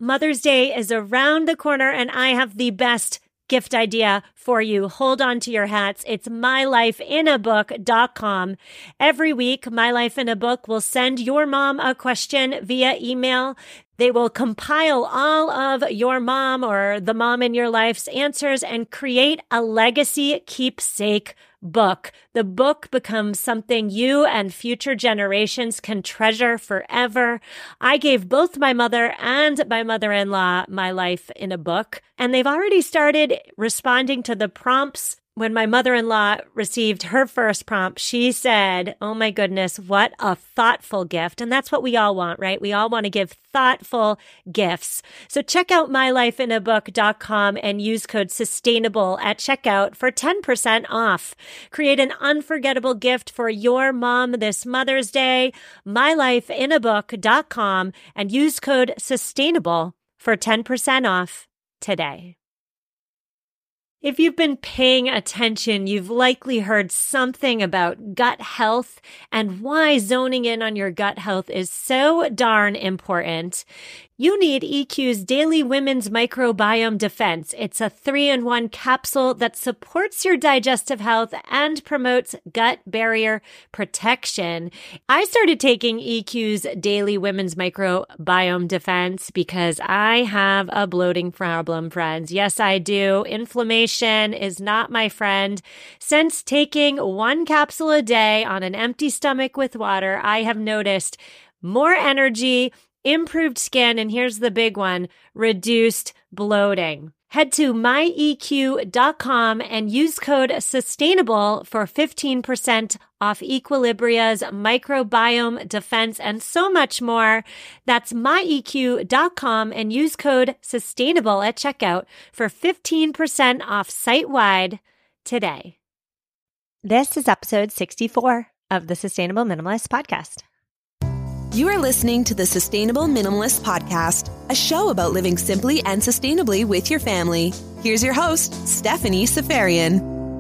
Mother's Day is around the corner, and I have the best gift idea for you. Hold on to your hats. It's mylifeinabook.com. Every week, My Life in a Book will send your mom a question via email. They will compile all of your mom or the mom in your life's answers and create a legacy keepsake book. The book becomes something you and future generations can treasure forever. I gave both my mother and my mother-in-law My Life in a Book, and they've already started responding to the prompts. When my mother-in-law received her first prompt, she said, "Oh my goodness, what a thoughtful gift." And that's what we all want, right? We all want to give thoughtful gifts. So check out mylifeinabook.com and use code SUSTAINABLE at checkout for 10% off. Create an unforgettable gift for your mom this Mother's Day. mylifeinabook.com and use code SUSTAINABLE for 10% off today. If you've been paying attention, you've likely heard something about gut health and why zoning in on your gut health is so darn important. You need EQ's Daily Women's Microbiome Defense. It's a 3-in-1 capsule that supports your digestive health and promotes gut barrier protection. I started taking EQ's Daily Women's Microbiome Defense because I have a bloating problem, friends. Yes, I do. Inflammation is not my friend. Since taking 1 capsule a day on an empty stomach with water, I have noticed more energy, improved skin, and here's the big one, reduced bloating. Head to myeq.com and use code SUSTAINABLE for 15% off Equilibria's microbiome defense and so much more. That's myeq.com and use code SUSTAINABLE at checkout for 15% off site-wide today. This is episode 64 of the Sustainable Minimalist Podcast. You are listening to the Sustainable Minimalist Podcast, a show about living simply and sustainably with your family. Here's your host, Stephanie Seferian.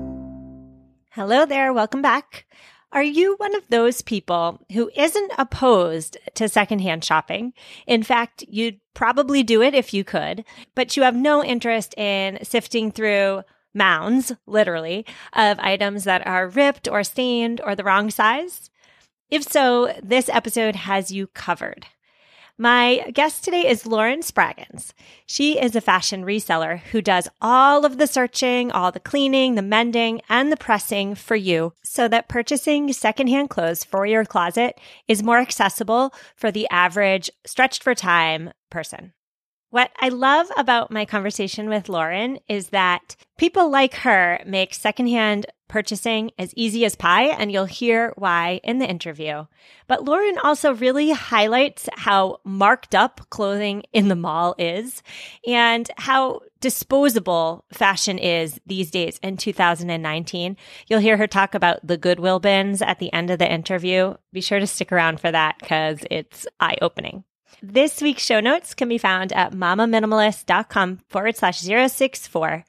Hello there. Welcome back. Are you one of those people who isn't opposed to secondhand shopping? In fact, you'd probably do it if you could, but you have no interest in sifting through mounds, literally, of items that are ripped or stained or the wrong size? If so, this episode has you covered. My guest today is Lauren Spraggins. She is a fashion reseller who does all of the searching, all the cleaning, the mending, and the pressing for you so that purchasing secondhand clothes for your closet is more accessible for the average stretched for time person. What I love about my conversation with Lauren is that people like her make secondhand purchasing as easy as pie, and you'll hear why in the interview. But Lauren also really highlights how marked up clothing in the mall is and how disposable fashion is these days in 2019. You'll hear her talk about the Goodwill bins at the end of the interview. Be sure to stick around for that because it's eye-opening. This week's show notes can be found at mamaminimalist.com/064,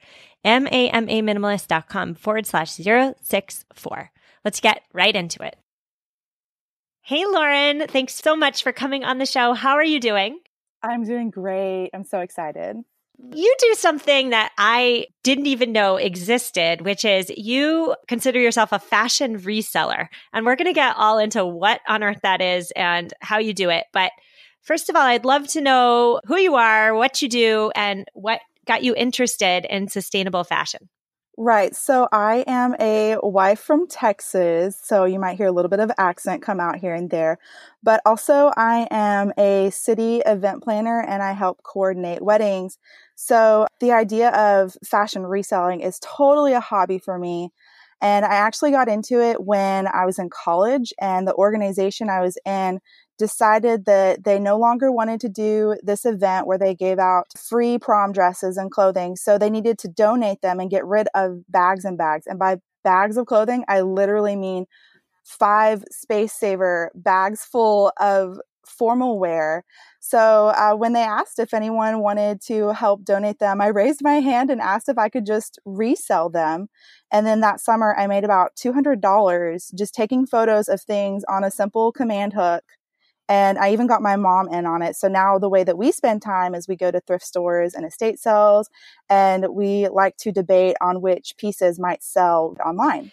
mamaminimalist.com/064. Let's get right into it. Hey, Lauren, thanks so much for coming on the show. How are you doing? I'm doing great. I'm so excited. You do something that I didn't even know existed, which is you consider yourself a fashion reseller. And we're going to get all into what on earth that is and how you do it. But first of all, I'd love to know who you are, what you do, and what got you interested in sustainable fashion. Right. So I am a wife from Texas, so you might hear a little bit of accent come out here and there. But also I am a city event planner and I help coordinate weddings. So the idea of fashion reselling is totally a hobby for me. And I actually got into it when I was in college, and the organization I was in decided that they no longer wanted to do this event where they gave out free prom dresses and clothing. So they needed to donate them and get rid of bags and bags. And by bags of clothing, I literally mean 5 Space Saver bags full of formal wear. So when they asked if anyone wanted to help donate them, I raised my hand and asked if I could just resell them. And then that summer, I made about $200 just taking photos of things on a simple command hook And I even got my mom in on it. So now the way that we spend time is we go to thrift stores and estate sales, and we like to debate on which pieces might sell online.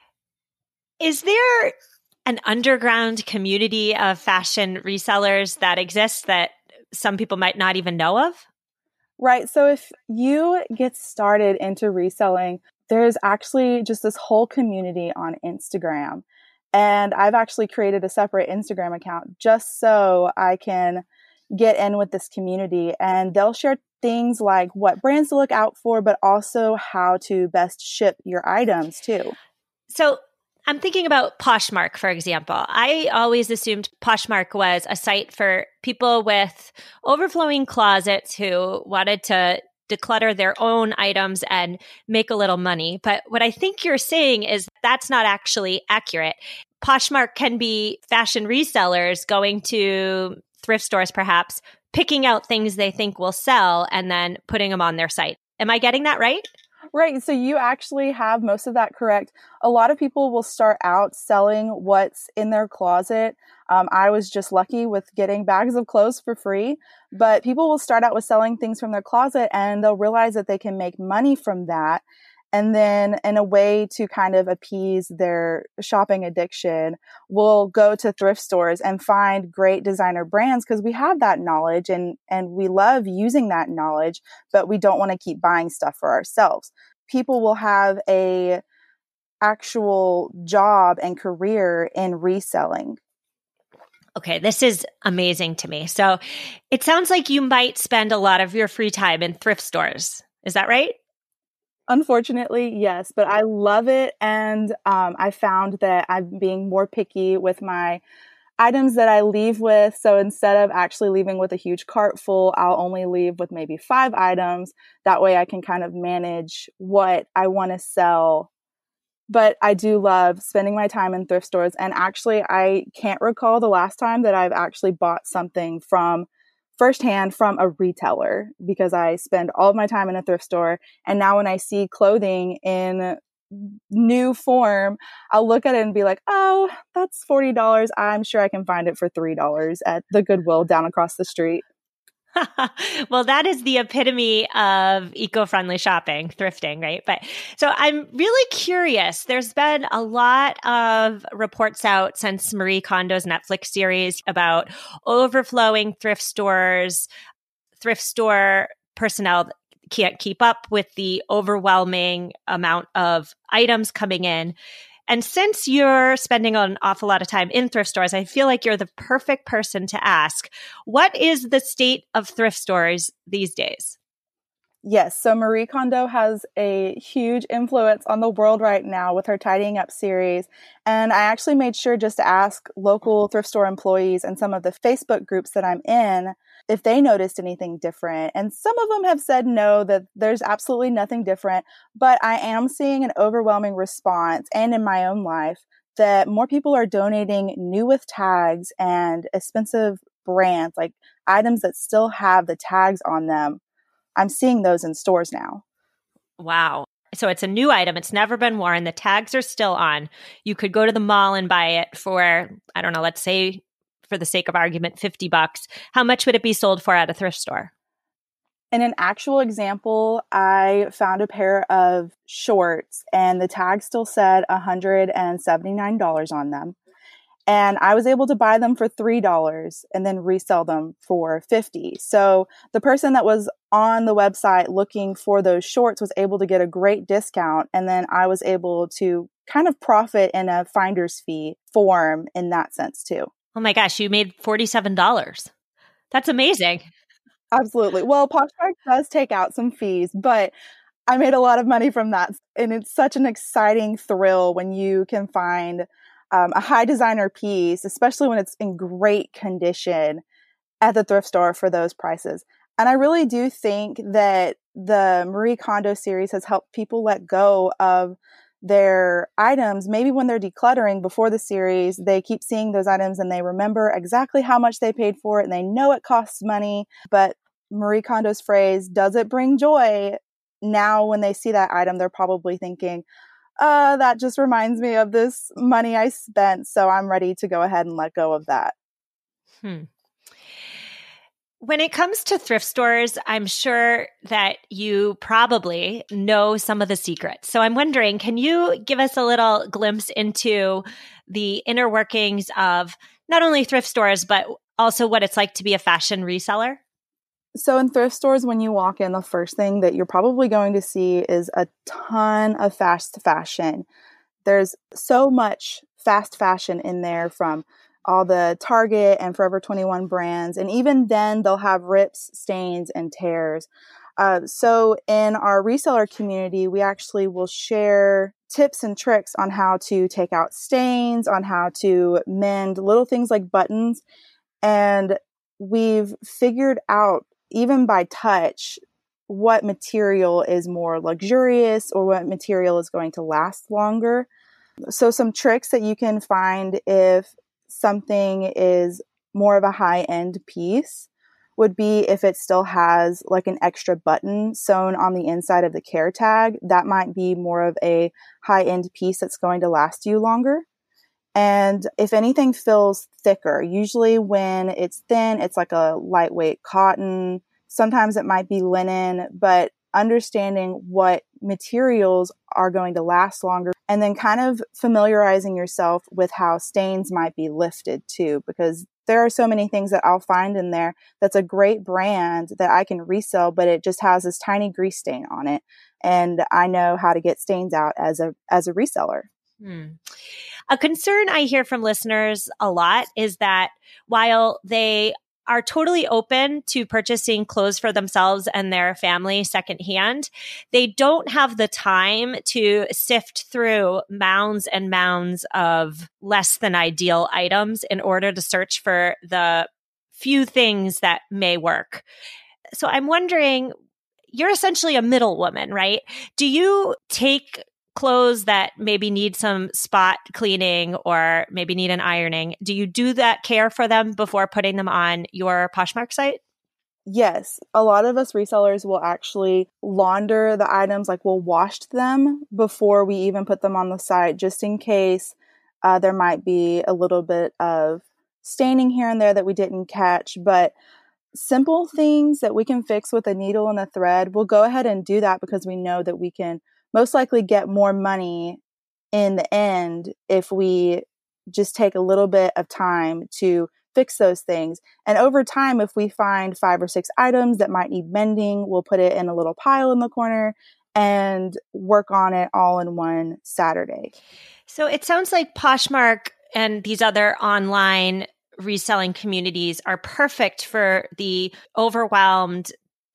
Is there an underground community of fashion resellers that exists that some people might not even know of? Right. So if you get started into reselling, there's actually just this whole community on Instagram. And I've actually created a separate Instagram account just so I can get in with this community. And they'll share things like what brands to look out for, but also how to best ship your items too. So I'm thinking about Poshmark, for example. I always assumed Poshmark was a site for people with overflowing closets who wanted to declutter their own items and make a little money. But what I think you're saying is that's not actually accurate. Poshmark can be fashion resellers going to thrift stores, perhaps, picking out things they think will sell and then putting them on their site. Am I getting that right? Right. So you actually have most of that correct. A lot of people will start out selling what's in their closet. I was just lucky with getting bags of clothes for free, but people will start out with selling things from their closet and they'll realize that they can make money from that. And then in a way to kind of appease their shopping addiction, we'll go to thrift stores and find great designer brands because we have that knowledge and we love using that knowledge, but we don't want to keep buying stuff for ourselves. People will have a actual job and career in reselling. Okay, this is amazing to me. So it sounds like you might spend a lot of your free time in thrift stores. Is that right? Unfortunately, yes, but I love it. And I found that I'm being more picky with my items that I leave with. So instead of actually leaving with a huge cart full, I'll only leave with maybe 5 items. That way I can kind of manage what I want to sell. But I do love spending my time in thrift stores. And actually, I can't recall the last time that I've actually bought something from firsthand from a retailer because I spend all of my time in a thrift store. And now when I see clothing in new form, I'll look at it and be like, oh, that's $40. I'm sure I can find it for $3 at the Goodwill down across the street. Well, that is the epitome of eco-friendly shopping, thrifting, right? But so I'm really curious. There's been a lot of reports out since Marie Kondo's Netflix series about overflowing thrift stores, thrift store personnel can't keep up with the overwhelming amount of items coming in. And since you're spending an awful lot of time in thrift stores, I feel like you're the perfect person to ask, what is the state of thrift stores these days? Yes. So Marie Kondo has a huge influence on the world right now with her Tidying Up series. And I actually made sure just to ask local thrift store employees and some of the Facebook groups that I'm in if they noticed anything different. And some of them have said no, that there's absolutely nothing different. But I am seeing an overwhelming response, and in my own life, that more people are donating new with tags and expensive brands, like items that still have the tags on them. I'm seeing those in stores now. Wow. So it's a new item. It's never been worn. The tags are still on. You could go to the mall and buy it for, I don't know, let's say for the sake of argument, $50. How much would it be sold for at a thrift store? In an actual example, I found a pair of shorts and the tag still said $179 on them. And I was able to buy them for $3 and then resell them for $50. So the person that was on the website looking for those shorts was able to get a great discount. And then I was able to kind of profit in a finder's fee form in that sense too. Oh my gosh, you made $47. That's amazing. Absolutely. Well, Poshmark does take out some fees, but I made a lot of money from that. And it's such an exciting thrill when you can find a high designer piece, especially when it's in great condition at the thrift store for those prices. And I really do think that the Marie Kondo series has helped people let go of their items. Maybe when they're decluttering before the series, they keep seeing those items and they remember exactly how much they paid for it and they know it costs money. But Marie Kondo's phrase, does it bring joy? Now, when they see that item, they're probably thinking, that just reminds me of this money I spent, so I'm ready to go ahead and let go of that. Hmm. When it comes to thrift stores, I'm sure that you probably know some of the secrets. So I'm wondering, can you give us a little glimpse into the inner workings of not only thrift stores, but also what it's like to be a fashion reseller? So in thrift stores, when you walk in, the first thing that you're probably going to see is a ton of fast fashion. There's so much fast fashion in there from all the Target and Forever 21 brands. And even then, they'll have rips, stains, and tears. So in our reseller community, we actually will share tips and tricks on how to take out stains, on how to mend little things like buttons. And we've figured out, even by touch, what material is more luxurious or what material is going to last longer. So some tricks that you can find if something is more of a high-end piece would be if it still has like an extra button sewn on the inside of the care tag. That might be more of a high-end piece that's going to last you longer. And if anything feels thicker, usually when it's thin, it's like a lightweight cotton. Sometimes it might be linen, but understanding what materials are going to last longer and then kind of familiarizing yourself with how stains might be lifted too, because there are so many things that I'll find in there that's a great brand that I can resell, but it just has this tiny grease stain on it. And I know how to get stains out as a reseller. A concern I hear from listeners a lot is that while they are totally open to purchasing clothes for themselves and their family secondhand, they don't have the time to sift through mounds and mounds of less than ideal items in order to search for the few things that may work. So I'm wondering, you're essentially a middle woman, right? Do you take clothes that maybe need some spot cleaning or maybe need an ironing? Do you do that care for them before putting them on your Poshmark site? Yes, a lot of us resellers will actually launder the items, like we'll wash them before we even put them on the site, just in case there might be a little bit of staining here and there that we didn't catch. But simple things that we can fix with a needle and a thread, we'll go ahead and do that because we know that we can most likely get more money in the end if we just take a little bit of time to fix those things. And over time, if we find 5 or 6 items that might need mending, we'll put it in a little pile in the corner and work on it all in one Saturday. So it sounds like Poshmark and these other online reselling communities are perfect for the overwhelmed,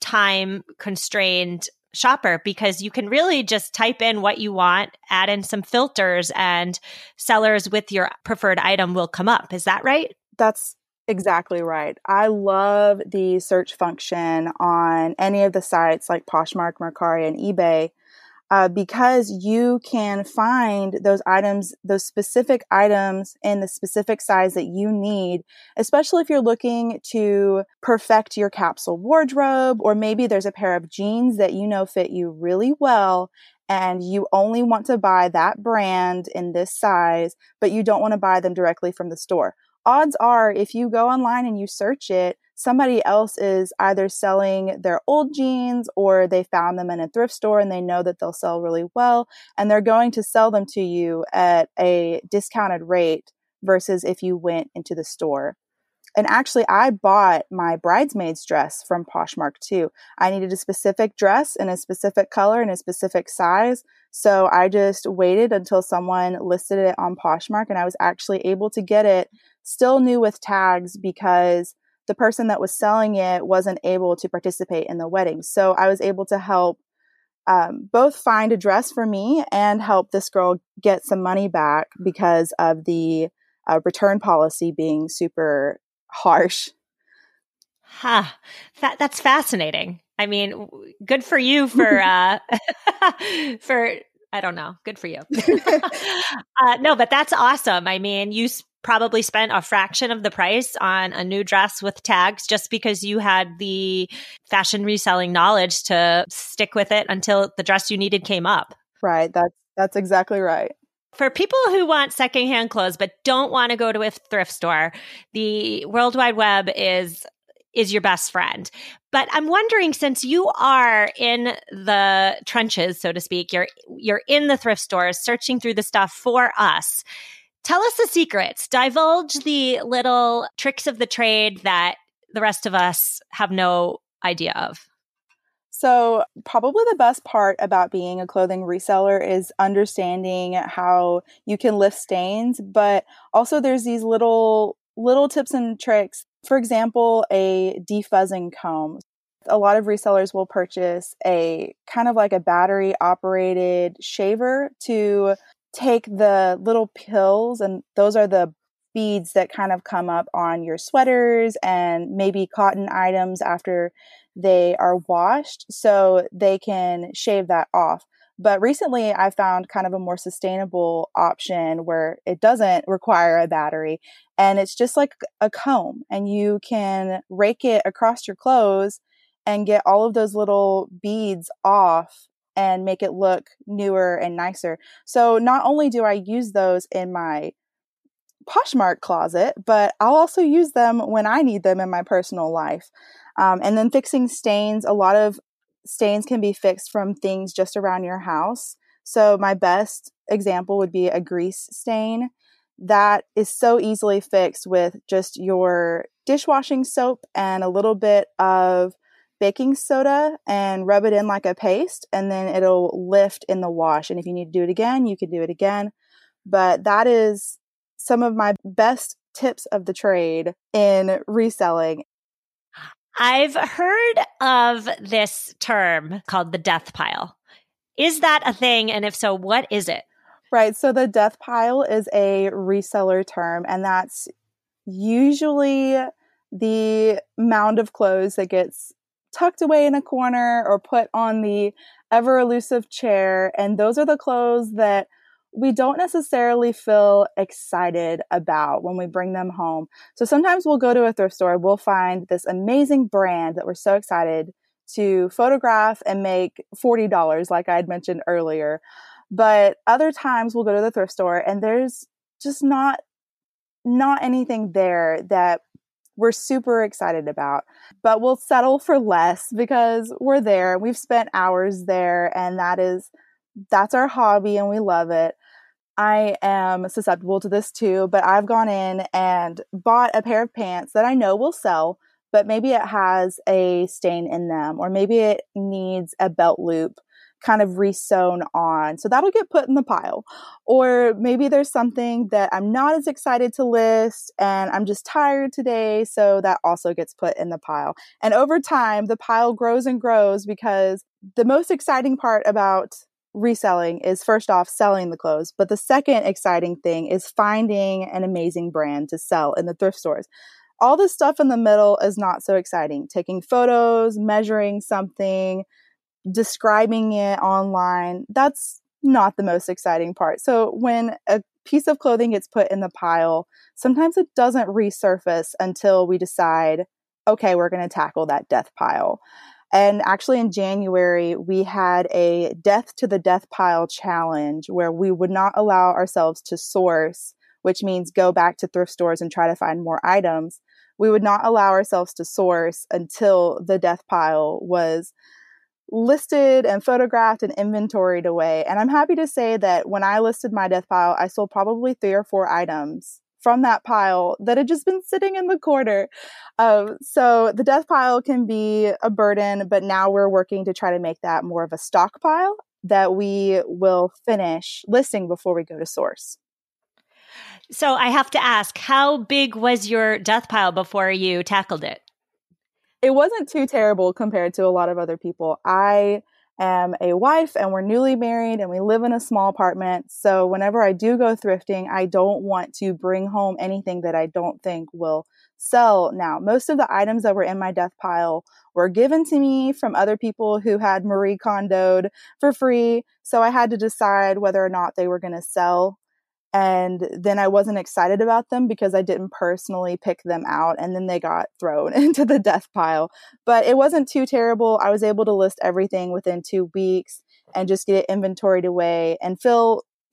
time-constrained shopper, because you can really just type in what you want, add in some filters, and sellers with your preferred item will come up. Is that right? That's exactly right. I love the search function on any of the sites like Poshmark, Mercari, and eBay, because you can find those items, those specific items in the specific size that you need, especially if you're looking to perfect your capsule wardrobe, or maybe there's a pair of jeans that you know fit you really well and you only want to buy that brand in this size, but you don't want to buy them directly from the store. Odds are, if you go online and you search it, somebody else is either selling their old jeans or they found them in a thrift store and they know that they'll sell really well, and they're going to sell them to you at a discounted rate versus if you went into the store. And actually, I bought my bridesmaid's dress from Poshmark too. I needed a specific dress in a specific color and a specific size. So I just waited until someone listed it on Poshmark, and I was actually able to get it still new with tags because the person that was selling it wasn't able to participate in the wedding. So I was able to help both find a dress for me and help this girl get some money back because of the return policy being super harsh. That's fascinating. I mean, good for you for for, I don't know, good for you. No, but that's awesome. I mean, you probably spent a fraction of the price on a new dress with tags just because you had the fashion reselling knowledge to stick with it until the dress you needed came up. Right. That's exactly right. For people who want secondhand clothes but don't want to go to a thrift store, the World Wide Web is your best friend. But I'm wondering, since you are in the trenches, so to speak, you're in the thrift stores searching through the stuff for us. Tell us the secrets. Divulge the little tricks of the trade that the rest of us have no idea of. So probably the best part about being a clothing reseller is understanding how you can lift stains, but also there's these little tips and tricks. For example, a defuzzing comb. A lot of resellers will purchase a kind of like a battery operated shaver to take the little pills, and those are the beads that kind of come up on your sweaters and maybe cotton items after they are washed, so they can shave that off. But recently I found kind of a more sustainable option where it doesn't require a battery, and it's just like a comb, and you can rake it across your clothes and get all of those little beads off and make it look newer and nicer. So not only do I use those in my Poshmark closet, but I'll also use them when I need them in my personal life. And then fixing stains. A lot of stains can be fixed from things just around your house. So my best example would be a grease stain that is so easily fixed with just your dishwashing soap and a little bit of baking soda and rub it in like a paste, and then it'll lift in the wash. And if you need to do it again, you can do it again. But that is some of my best tips of the trade in reselling. I've heard of this term called the death pile. Is that a thing? And if so, what is it? Right. So the death pile is a reseller term, and that's usually the mound of clothes that gets tucked away in a corner or put on the ever elusive chair. And those are the clothes that we don't necessarily feel excited about when we bring them home. So sometimes we'll go to a thrift store, we'll find this amazing brand that we're so excited to photograph and make $40, like I had mentioned earlier. But other times we'll go to the thrift store and there's just not anything there that we're super excited about. But we'll settle for less because we're there. We've spent hours there, and that's our hobby and we love it. I am susceptible to this too, but I've gone in and bought a pair of pants that I know will sell, but maybe it has a stain in them, or maybe it needs a belt loop kind of re-sewn on. So that'll get put in the pile. Or maybe there's something that I'm not as excited to list and I'm just tired today. So that also gets put in the pile. And over time, the pile grows and grows, because the most exciting part about reselling is, first off, selling the clothes. But the second exciting thing is finding an amazing brand to sell in the thrift stores. All the stuff in the middle is not so exciting. Taking photos, measuring something, describing it online, that's not the most exciting part. So when a piece of clothing gets put in the pile, sometimes it doesn't resurface until we decide, okay, we're going to tackle that death pile. And actually in January, we had a Death to the Death Pile challenge where we would not allow ourselves to source, which means go back to thrift stores and try to find more items. We would not allow ourselves to source until the death pile was listed and photographed and inventoried away. And I'm happy to say that when I listed my death pile, I sold probably 3 or 4 items from that pile that had just been sitting in the corner. So the death pile can be a burden, but now we're working to try to make that more of a stockpile that we will finish listing before we go to source. So I have to ask, how big was your death pile before you tackled it? It wasn't too terrible compared to a lot of other people. I am a wife and we're newly married and we live in a small apartment. So whenever I do go thrifting, I don't want to bring home anything that I don't think will sell. Now, most of the items that were in my death pile were given to me from other people who had Marie Kondo'd for free. So I had to decide whether or not they were going to sell. And then I wasn't excited about them because I didn't personally pick them out, and then they got thrown into the death pile. But it wasn't too terrible. I was able to list everything within 2 weeks and just get it inventoried away and feel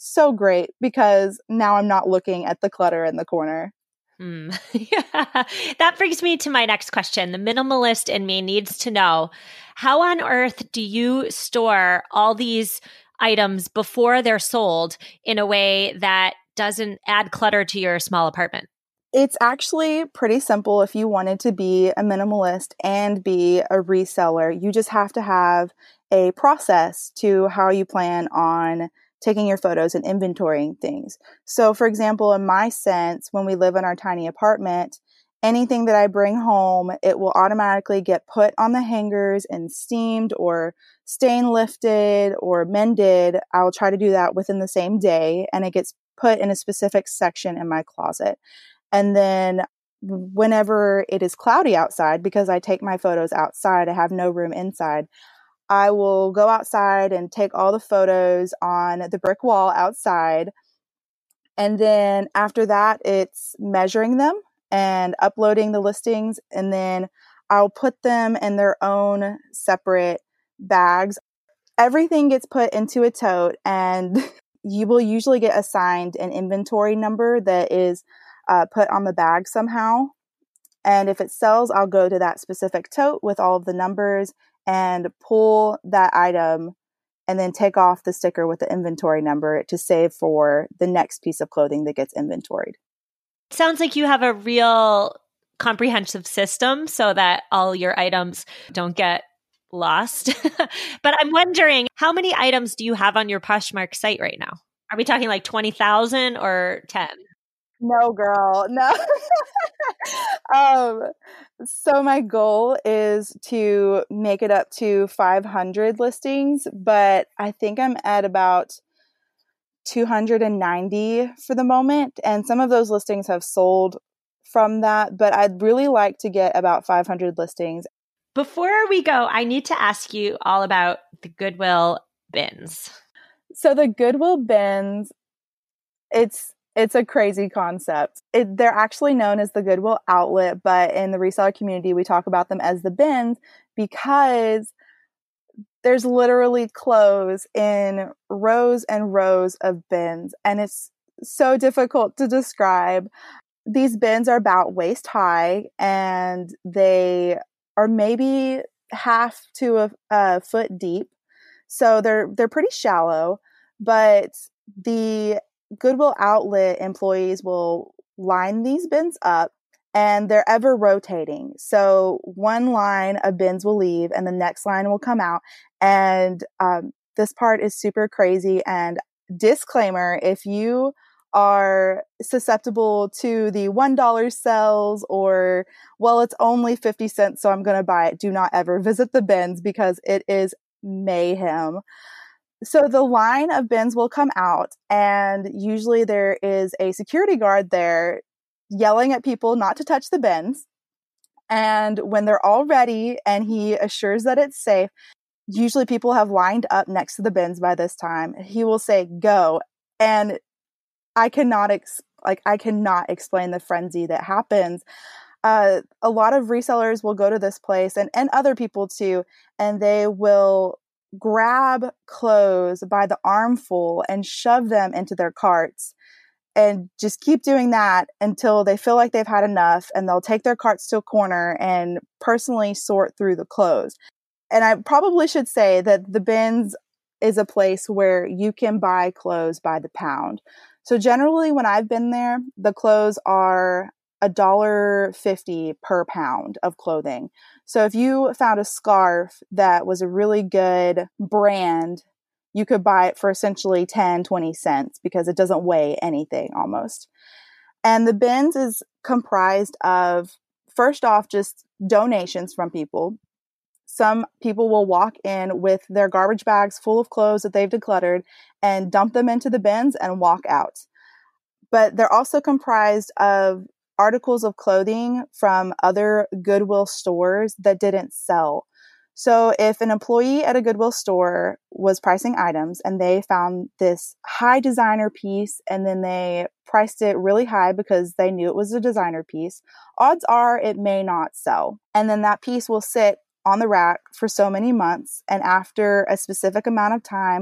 so great because now I'm not looking at the clutter in the corner. Yeah. That brings me to my next question. The minimalist in me needs to know, how on earth do you store all these items before they're sold in a way that doesn't add clutter to your small apartment? It's actually pretty simple if you wanted to be a minimalist and be a reseller. You just have to have a process to how you plan on taking your photos and inventorying things. So, for example, in my sense, when we live in our tiny apartment, anything that I bring home, it will automatically get put on the hangers and steamed or stain lifted or mended. I'll try to do that within the same day, and it gets put in a specific section in my closet. And then whenever it is cloudy outside, because I take my photos outside, I have no room inside, I will go outside and take all the photos on the brick wall outside. And then after that, it's measuring them and uploading the listings. And then I'll put them in their own separate bags. Everything gets put into a tote, and you will usually get assigned an inventory number that is put on the bag somehow. And if it sells, I'll go to that specific tote with all of the numbers and pull that item and then take off the sticker with the inventory number to save for the next piece of clothing that gets inventoried. Sounds like you have a real comprehensive system so that all your items don't get lost. But I'm wondering, how many items do you have on your Poshmark site right now? Are we talking like 20,000 or 10? No, girl, no. So my goal is to make it up to 500 listings, but I think I'm at about 290 for the moment. And some of those listings have sold from that, but I'd really like to get about 500 listings. Before we go, I need to ask you all about the Goodwill bins. So the Goodwill bins, it's a crazy concept. They're actually known as the Goodwill outlet, but in the reseller community, we talk about them as the bins because there's literally clothes in rows and rows of bins, and it's so difficult to describe. These bins are about waist high, and they are maybe half to a foot deep. So they're pretty shallow, but the Goodwill outlet employees will line these bins up, and they're ever rotating. So one line of bins will leave and the next line will come out. And this part is super crazy. And disclaimer, if you are susceptible to the $1 sales or, well, it's only 50 cents, so I'm going to buy it, do not ever visit the bins because it is mayhem. So the line of bins will come out, and usually there is a security guard there yelling at people not to touch the bins. And when they're all ready and he assures that it's safe, usually people have lined up next to the bins by this time. He will say, go. And I cannot explain the frenzy that happens. A lot of resellers will go to this place and other people too, and they will grab clothes by the armful and shove them into their carts and just keep doing that until they feel like they've had enough, and they'll take their carts to a corner and personally sort through the clothes. And I probably should say that the bins is a place where you can buy clothes by the pound. So generally when I've been there, the clothes are $1.50 per pound of clothing. So if you found a scarf that was a really good brand, you could buy it for essentially 10, 20 cents because it doesn't weigh anything almost. And the bins is comprised of, first off, just donations from people. Some people will walk in with their garbage bags full of clothes that they've decluttered and dump them into the bins and walk out. But they're also comprised of articles of clothing from other Goodwill stores that didn't sell. So if an employee at a Goodwill store was pricing items and they found this high designer piece and then they priced it really high because they knew it was a designer piece, odds are it may not sell. And then that piece will sit on the rack for so many months. And after a specific amount of time,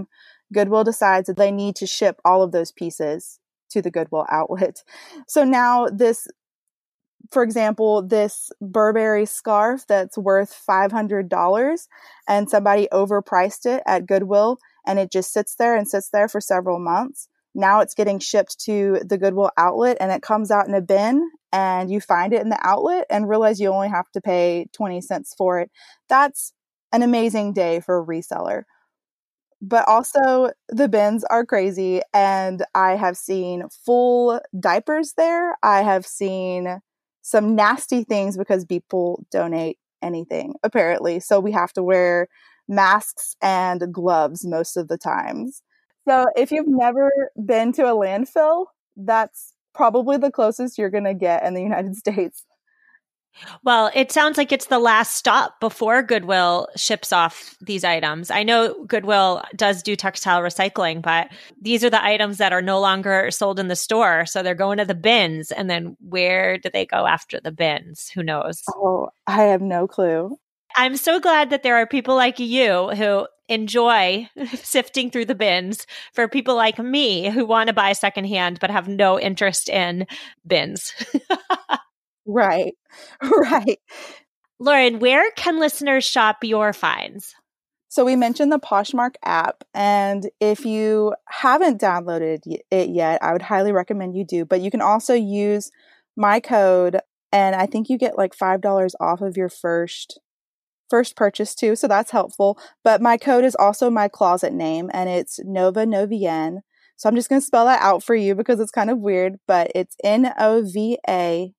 Goodwill decides that they need to ship all of those pieces to the Goodwill outlet. So now this, for example, this Burberry scarf that's worth $500 and somebody overpriced it at Goodwill and it just sits there for several months. Now it's getting shipped to the Goodwill outlet and it comes out in a bin and you find it in the outlet and realize you only have to pay 20 cents for it. That's an amazing day for a reseller. But also the bins are crazy and I have seen full diapers there. I have seen some nasty things because people donate anything, apparently. So we have to wear masks and gloves most of the times. So if you've never been to a landfill, that's probably the closest you're going to get in the United States. Well, it sounds like it's the last stop before Goodwill ships off these items. I know Goodwill does do textile recycling, but these are the items that are no longer sold in the store. So they're going to the bins. And then where do they go after the bins? Who knows? Oh, I have no clue. I'm so glad that there are people like you who enjoy sifting through the bins for people like me who want to buy secondhand but have no interest in bins. Right. Lauren, where can listeners shop your finds? So we mentioned the Poshmark app, and if you haven't downloaded it yet, I would highly recommend you do. But you can also use my code, and I think you get like $5 off of your first purchase too, so that's helpful. But my code is also my closet name, and it's Nova Novien. So I'm just going to spell that out for you because it's kind of weird, but it's NOVANOVIEN.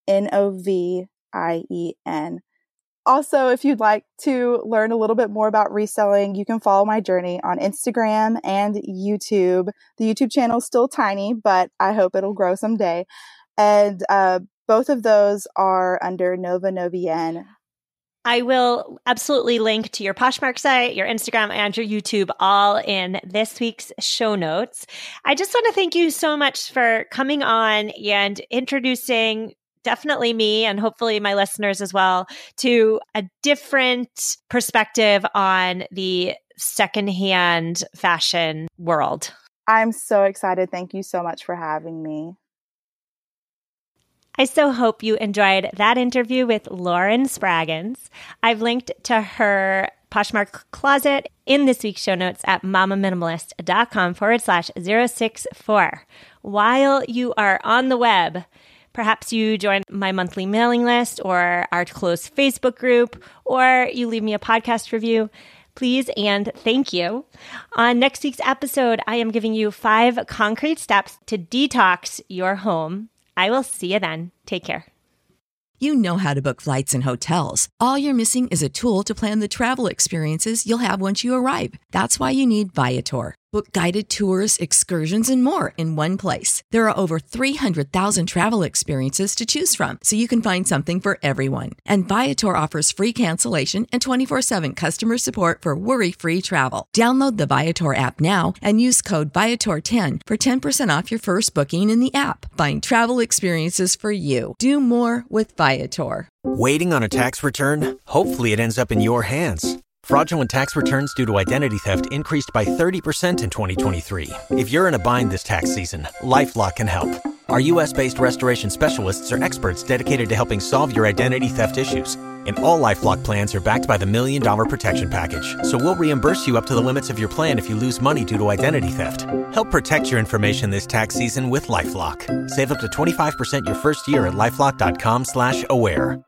Also, if you'd like to learn a little bit more about reselling, you can follow my journey on Instagram and YouTube. The YouTube channel is still tiny, but I hope it'll grow someday. And both of those are under Nova Novien. I will absolutely link to your Poshmark site, your Instagram, and your YouTube all in this week's show notes. I just want to thank you so much for coming on and introducing definitely me and hopefully my listeners as well to a different perspective on the secondhand fashion world. I'm so excited. Thank you so much for having me. I so hope you enjoyed that interview with Lauren Spraggins. I've linked to her Poshmark closet in this week's show notes at mamaminimalist.com/064. While you are on the web, perhaps you join my monthly mailing list or our close Facebook group, or you leave me a podcast review. Please and thank you. On next week's episode, I am giving you 5 concrete steps to detox your home. I will see you then. Take care. You know how to book flights and hotels. All you're missing is a tool to plan the travel experiences you'll have once you arrive. That's why you need Viator. Book guided tours, excursions, and more in one place. There are over 300,000 travel experiences to choose from, so you can find something for everyone. And Viator offers free cancellation and 24/7 customer support for worry-free travel. Download the Viator app now and use code Viator10 for 10% off your first booking in the app. Find travel experiences for you. Do more with Viator. Waiting on a tax return? Hopefully it ends up in your hands. Fraudulent tax returns due to identity theft increased by 30% in 2023. If you're in a bind this tax season, LifeLock can help. Our U.S.-based restoration specialists are experts dedicated to helping solve your identity theft issues. And all LifeLock plans are backed by the $1 Million Protection Package. So we'll reimburse you up to the limits of your plan if you lose money due to identity theft. Help protect your information this tax season with LifeLock. Save up to 25% your first year at LifeLock.com/aware.